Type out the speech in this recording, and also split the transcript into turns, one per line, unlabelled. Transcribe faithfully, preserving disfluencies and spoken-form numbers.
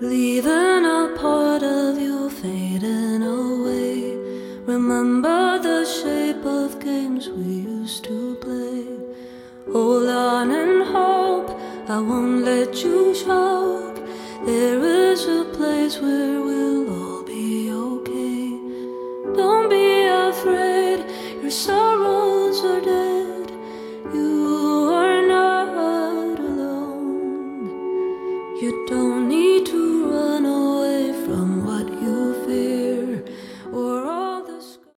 leaving a part of you fading away. Remember the shape of games we used to play. Hold on and hope I won't let you choke. There is a place where we'll all be okay. Don't be afraid, your sorrow